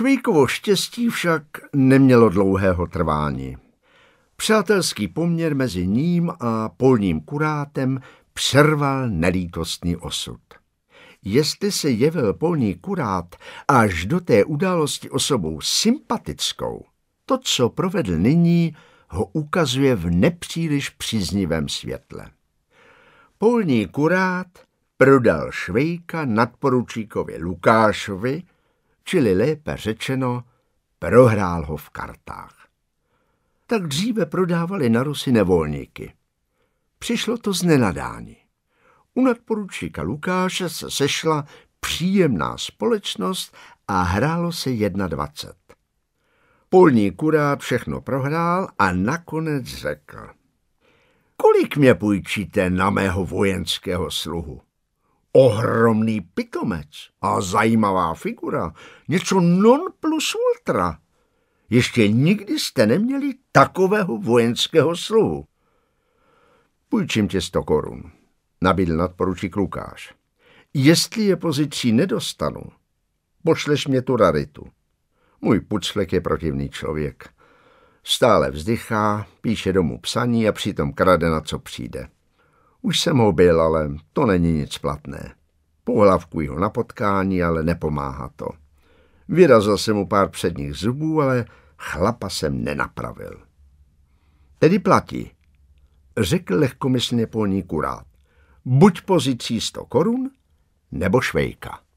Švejkovo štěstí však nemělo dlouhého trvání. Přátelský poměr mezi ním a polním kurátem přerval nelítostný osud. Jestli se jevil polní kurát až do té události osobou sympatickou, to, co provedl nyní, ho ukazuje v nepříliš příznivém světle. Polní kurát prodal Švejka nadporučíkovi Lukášovi, čili lépe řečeno, prohrál ho v kartách. Tak dříve prodávali na Rusy nevolníky. Přišlo to z nenadání. U nadporučíka Lukáše se sešla příjemná společnost a hrálo se 21. Polní kurát všechno prohrál a nakonec řekl: kolik mě půjčíte na mého vojenského sluhu? Ohromný pitomec a zajímavá figura, něco non plus ultra. Ještě nikdy jste neměli takového vojenského sluhu. Půjčím tě 100 korun, nabídl nadporučík Lukáš. Jestli je pozicí nedostanu, pošleš mě tu raritu. Můj puclek je protivný člověk. Stále vzdychá, píše domů psaní a přitom krade, na co přijde. Už jsem ho byl, ale to není nic platné. Pohlavkuji ho na potkání, ale nepomáhá to. Vyrazil jsem mu pár předních zubů, ale chlapa jsem nenapravil. Tedy platí, řekl lehkomyslně polní kurát. Buď pozicí 100 korun, nebo Švejka.